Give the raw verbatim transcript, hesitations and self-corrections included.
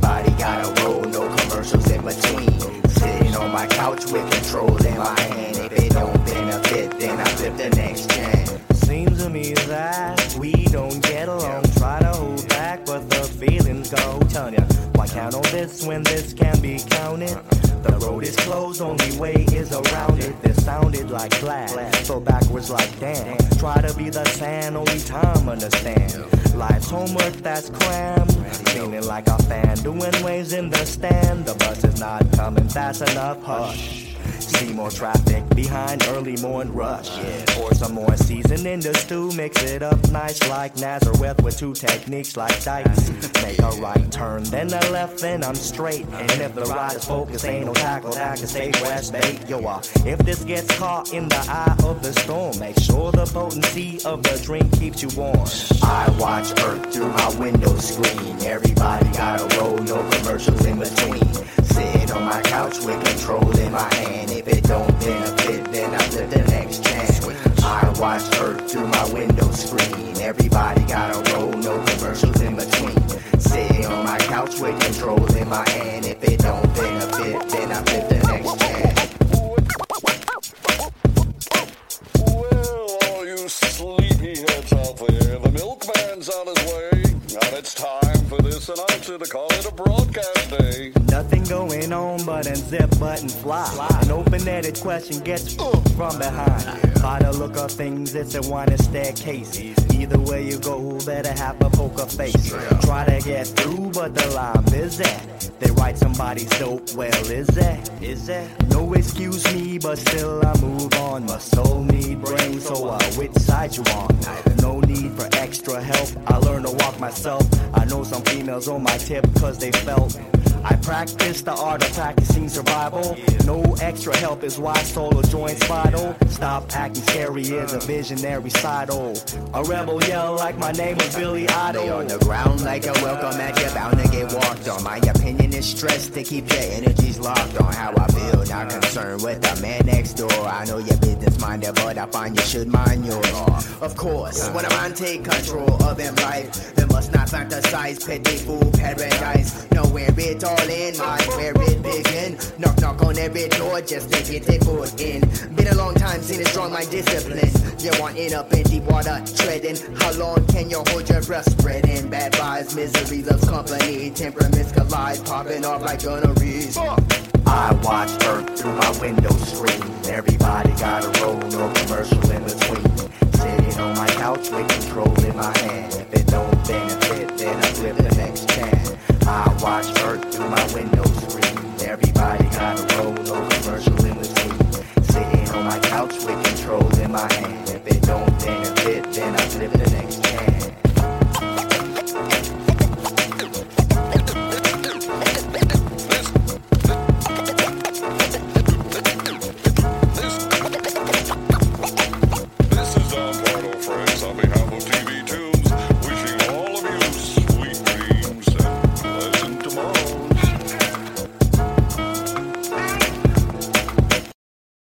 Everybody got a role, no commercials in between. Sitting on my couch with control in my hand. If it don't benefit, then I flip the next gen. Seems to me that we don't get along. Try to hold back, but the feelings go. Tell ya, why count on this when this can be counted? The road is closed, only way is around it. This sounded like glass, so backwards like damn. Try to be the sand, only time understand. Life's homework that's crammed. Feeling like a fan, doing waves in the stand. The bus is not coming fast enough, hush. See more traffic behind early morning rush. Yeah. Pour some more season in the stew, mix it up nice like Nazareth with two techniques like dice. Make a right turn, then a left, then I'm straight. And if the ride is focused, ain't no tackle that can stay west bait. Yo, uh, if this gets caught in the eye of the storm, make sure the potency of the drink keeps you warm. I watch Earth through my window screen. Everybody got a role, no commercials in between. Sitting on my couch with control in my hand. If it don't benefit, then I flip the next chance. I watch Earth through my window screen. Everybody got a role, no commercials in between. Sitting on my couch with control in my hand. If it don't benefit, then I flip the next chance. Well, all you sleepyheads out there, the milkman's on his way. And it's time for this announcer to call it a broadcast day. Nothing going on but unzip button fly. An open-ended question gets uh, from behind. By the look of things, it's a winding staircase. Either way you go, better have a poker face. Try to get through, but the line is that they write somebody's dope. Well, is that? Is that? No excuse me, but still I move on. My soul need brain, so uh, which side you on? No need for extra help. I learned to walk myself. I know some females on my tip cause they felt. I practice the art of practicing survival. No extra help is why solo joints vital. Stop acting scary is a visionary side. Oh, a rebel yell like my name is Billy Idol. Lay on the ground like a welcome mat, you're bound to get walked on. My opinion is stressed to keep your energies locked on how I feel. Not concerned with the man next door. I know you're business minded, but I find you should mind yours. Of course, when a man take control of him life, they must not fantasize petty fool paradise. Nowhere it's all in mind, where it begin. Knock knock on every door just to get their foot in. Been a long time since a strong mind discipline. You want in up in deep water treading. How long can you hold your breath spreading? Bad vibes, misery loves company. Temperaments collide, popping off like gonorrheas. I watch Earth through my window screen. Everybody got a role, no commercial in between. Sitting on my couch with control in my hand. If it don't benefit, then I flip the next chance. I watch Earth through my window screen. Everybody got a role, no commercial in between. Sitting on my couch with control in my hand. If it don't benefit, then I flip the next chance.